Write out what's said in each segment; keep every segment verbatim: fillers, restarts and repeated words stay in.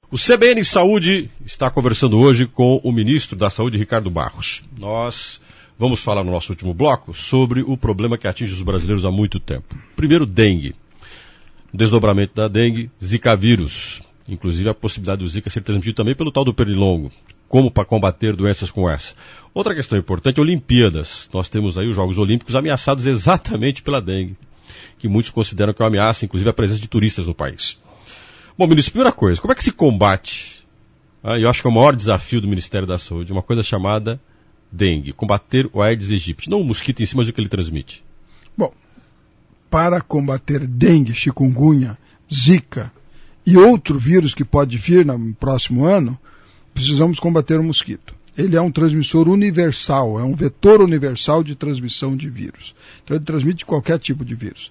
O C B N Saúde está conversando hoje com o ministro da Saúde, Ricardo Barros. Nós vamos falar no nosso último bloco sobre o problema que atinge os brasileiros há muito tempo. Primeiro, dengue. Desdobramento da dengue, zika vírus. Inclusive a possibilidade do zika ser transmitido também pelo tal do pernilongo. Como para combater doenças como essa. Outra questão importante, Olimpíadas. Nós temos aí os Jogos Olímpicos ameaçados exatamente pela dengue, que muitos consideram que é uma ameaça, inclusive a presença de turistas no país. Bom, ministro, primeira coisa, como é que se combate? Ah, eu acho que é o maior desafio do Ministério da Saúde, uma coisa chamada dengue, combater o Aedes aegypti, não o mosquito em si, mas o que ele transmite. Bom, para combater dengue, chikungunya, zika e outro vírus que pode vir no próximo ano, precisamos combater o mosquito. Ele é um transmissor universal, é um vetor universal de transmissão de vírus. Então ele transmite qualquer tipo de vírus.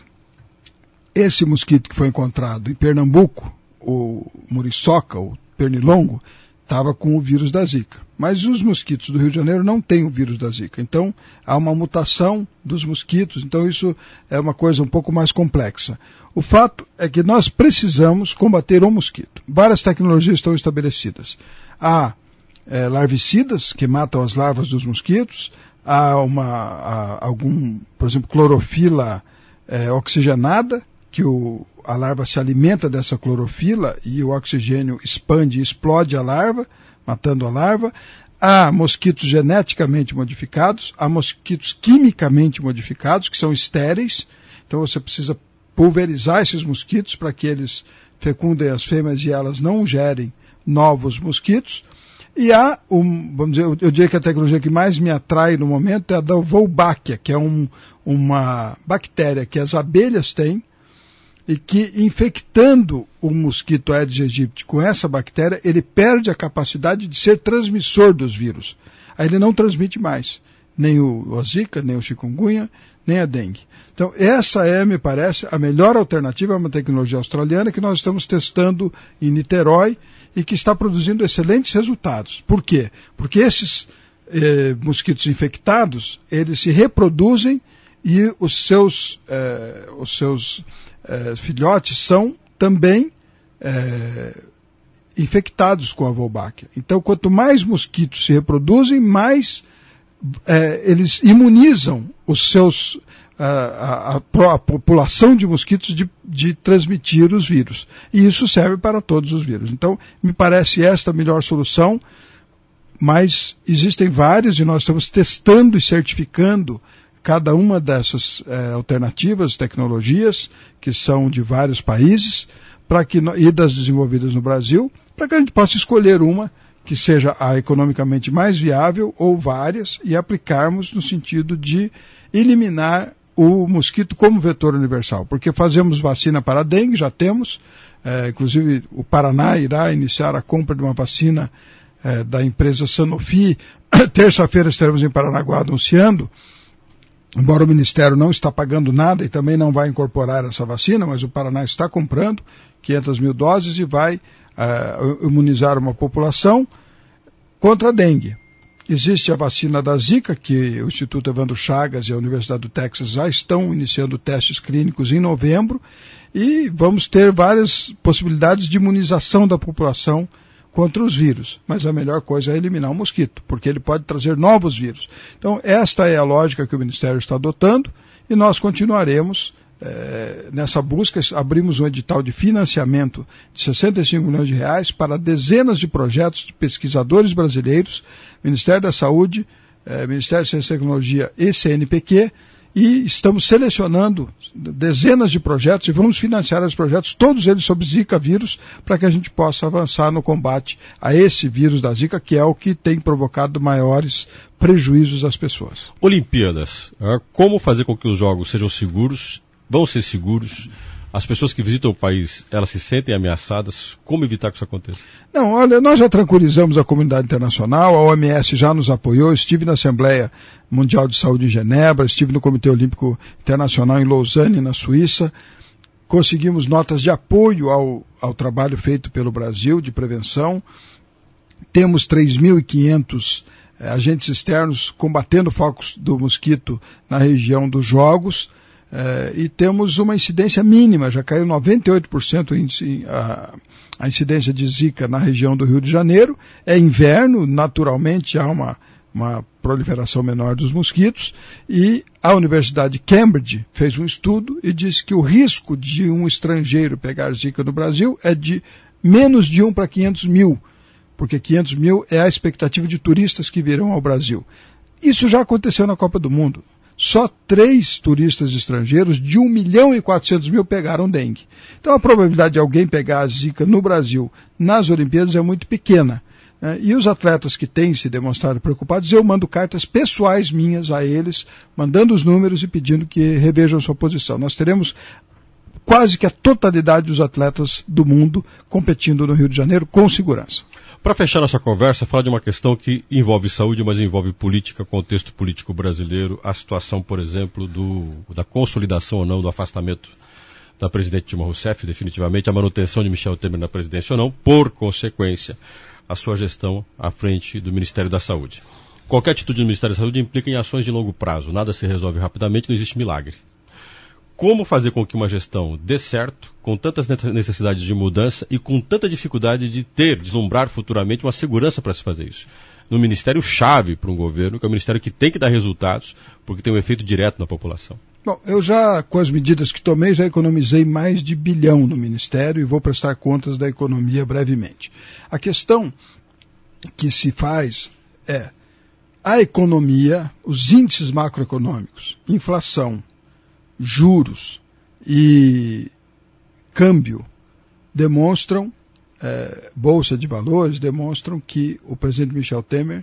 Esse mosquito que foi encontrado em Pernambuco, o muriçoca, o pernilongo, estava com o vírus da zika. Mas os mosquitos do Rio de Janeiro não têm o vírus da zika. Então há uma mutação dos mosquitos, então isso é uma coisa um pouco mais complexa. O fato é que nós precisamos combater o mosquito. Várias tecnologias estão estabelecidas. Há é, larvicidas que matam as larvas dos mosquitos, há, uma, há algum, por exemplo, clorofila é, oxigenada, que o, a larva se alimenta dessa clorofila e o oxigênio expande e explode a larva, matando a larva. Há mosquitos geneticamente modificados, há mosquitos quimicamente modificados, que são estéreis, então você precisa pulverizar esses mosquitos para que eles fecundem as fêmeas e elas não gerem novos mosquitos. E há, um, vamos dizer, eu, eu diria que a tecnologia que mais me atrai no momento é a da Wolbachia, que é um, uma bactéria que as abelhas têm, e que infectando o mosquito Aedes aegypti com essa bactéria, ele perde a capacidade de ser transmissor dos vírus. Aí ele não transmite mais, nem o, a zika, nem o chikungunya, nem a dengue. Então essa é, me parece, a melhor alternativa, é uma tecnologia australiana que nós estamos testando em Niterói e que está produzindo excelentes resultados. Por quê? Porque esses eh, mosquitos infectados, eles se reproduzem e os seus, eh, os seus eh, filhotes são também eh, infectados com a Wolbachia. Então, quanto mais mosquitos se reproduzem, mais eh, eles imunizam os seus, a, a, a população de mosquitos de, de transmitir os vírus. E isso serve para todos os vírus. Então, me parece esta a melhor solução, mas existem várias e nós estamos testando e certificando cada uma dessas eh, alternativas, tecnologias, que são de vários países, para que, e das desenvolvidas no Brasil, para que a gente possa escolher uma que seja a economicamente mais viável, ou várias, e aplicarmos no sentido de eliminar o mosquito como vetor universal. Porque fazemos vacina para a dengue, já temos, eh, inclusive o Paraná irá iniciar a compra de uma vacina eh, da empresa Sanofi. Terça-feira estaremos em Paranaguá anunciando, embora o Ministério não está pagando nada e também não vai incorporar essa vacina, mas o Paraná está comprando quinhentas mil doses e vai uh, imunizar uma população contra a dengue. Existe a vacina da zika, que o Instituto Evandro Chagas e a Universidade do Texas já estão iniciando testes clínicos em novembro, e vamos ter várias possibilidades de imunização da população contra os vírus, mas a melhor coisa é eliminar o mosquito, porque ele pode trazer novos vírus. Então, esta é a lógica que o Ministério está adotando, e nós continuaremos eh, nessa busca. Abrimos um edital de financiamento de sessenta e cinco milhões de reais para dezenas de projetos de pesquisadores brasileiros, Ministério da Saúde, eh, Ministério de Ciência e Tecnologia e C N P Q, e estamos selecionando dezenas de projetos e vamos financiar os projetos, todos eles sobre Zika vírus, para que a gente possa avançar no combate a esse vírus da Zika, que é o que tem provocado maiores prejuízos às pessoas. Olimpíadas. Como fazer com que os jogos sejam seguros, vão ser seguros? As pessoas que visitam o país, elas se sentem ameaçadas? Como evitar que isso aconteça? Não, olha, nós já tranquilizamos a comunidade internacional, a O M S já nos apoiou, estive na Assembleia Mundial de Saúde em Genebra, estive no Comitê Olímpico Internacional em Lausanne, na Suíça, conseguimos notas de apoio ao, ao trabalho feito pelo Brasil de prevenção, temos três mil e quinhentos eh, agentes externos combatendo focos do mosquito na região dos Jogos, Uh, e temos uma incidência mínima, já caiu noventa e oito por cento o índice, a, a incidência de Zika na região do Rio de Janeiro. É inverno, naturalmente há uma, uma proliferação menor dos mosquitos, e a Universidade de Cambridge fez um estudo e disse que o risco de um estrangeiro pegar Zika no Brasil é de menos de um para quinhentos mil, porque quinhentos mil é a expectativa de turistas que virão ao Brasil. Isso já aconteceu na Copa do Mundo. Só três turistas estrangeiros de um milhão e quatrocentos mil pegaram dengue. Então a probabilidade de alguém pegar a Zika no Brasil nas Olimpíadas é muito pequena. Né? E os atletas que têm se demonstrado preocupados, eu mando cartas pessoais minhas a eles, mandando os números e pedindo que revejam sua posição. Nós teremos quase que a totalidade dos atletas do mundo competindo no Rio de Janeiro com segurança. Para fechar nossa conversa, falar de uma questão que envolve saúde, mas envolve política, contexto político brasileiro, a situação, por exemplo, do, da consolidação ou não do afastamento da presidente Dilma Rousseff, definitivamente a manutenção de Michel Temer na presidência ou não, por consequência, a sua gestão à frente do Ministério da Saúde. Qualquer atitude do Ministério da Saúde implica em ações de longo prazo, nada se resolve rapidamente, não existe milagre. Como fazer com que uma gestão dê certo, com tantas necessidades de mudança e com tanta dificuldade de ter, deslumbrar futuramente uma segurança para se fazer isso? No ministério-chave para um governo, que é o ministério que tem que dar resultados, porque tem um efeito direto na população. Bom, eu já, com as medidas que tomei, já economizei mais de bilhão no ministério e vou prestar contas da economia brevemente. A questão que se faz é a economia, os índices macroeconômicos, inflação, juros e câmbio demonstram, é, bolsa de valores, demonstram que o presidente Michel Temer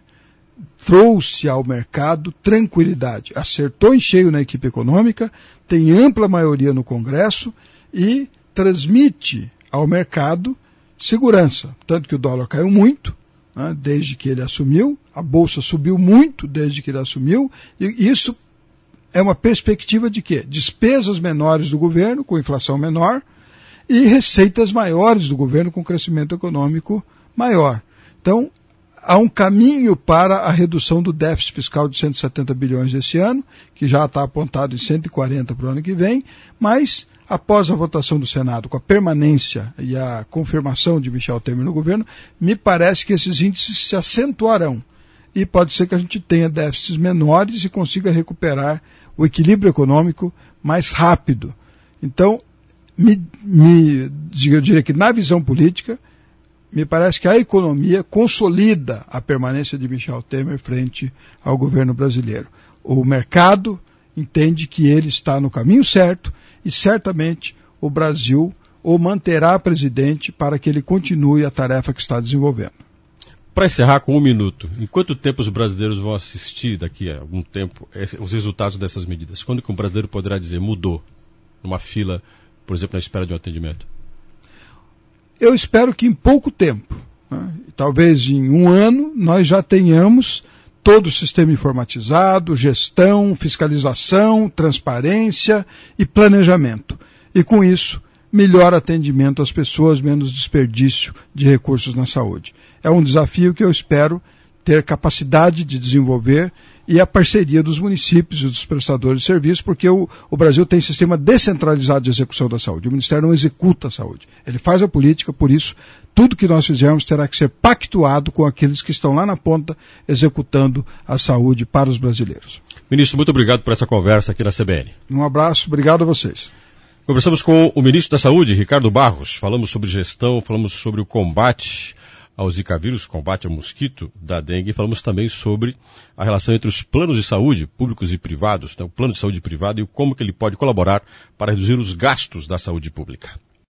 trouxe ao mercado tranquilidade, acertou em cheio na equipe econômica, tem ampla maioria no Congresso e transmite ao mercado segurança. Tanto que o dólar caiu muito, né, desde que ele assumiu, a bolsa subiu muito desde que ele assumiu, e isso é uma perspectiva de quê? Despesas menores do governo, com inflação menor, e receitas maiores do governo, com crescimento econômico maior. Então, há um caminho para a redução do déficit fiscal de cento e setenta bilhões desse ano, que já está apontado em cento e quarenta para o ano que vem, mas, após a votação do Senado, com a permanência e a confirmação de Michel Temer no governo, me parece que esses índices se acentuarão. E pode ser que a gente tenha déficits menores e consiga recuperar o equilíbrio econômico mais rápido. Então, me, me, eu diria que na visão política, me parece que a economia consolida a permanência de Michel Temer frente ao governo brasileiro. O mercado entende que ele está no caminho certo e certamente o Brasil o manterá presidente para que ele continue a tarefa que está desenvolvendo. Para encerrar com um minuto, em quanto tempo os brasileiros vão assistir daqui a algum tempo os resultados dessas medidas? Quando que um brasileiro poderá dizer mudou numa fila, por exemplo, na espera de um atendimento? Eu espero que em pouco tempo, né, talvez em um ano, nós já tenhamos todo o sistema informatizado, gestão, fiscalização, transparência e planejamento. E com isso, melhor atendimento às pessoas, menos desperdício de recursos na saúde. É um desafio que eu espero ter capacidade de desenvolver e a parceria dos municípios e dos prestadores de serviço, porque o, o Brasil tem sistema descentralizado de execução da saúde. O Ministério não executa a saúde. Ele faz a política, por isso, tudo que nós fizermos terá que ser pactuado com aqueles que estão lá na ponta executando a saúde para os brasileiros. Ministro, muito obrigado por essa conversa aqui na C B N. Um abraço, obrigado a vocês. Conversamos com o ministro da Saúde, Ricardo Barros. Falamos sobre gestão, falamos sobre o combate ao Zika vírus, combate ao mosquito da dengue, e falamos também sobre a relação entre os planos de saúde, públicos e privados, né, o plano de saúde privado e como que ele pode colaborar para reduzir os gastos da saúde pública.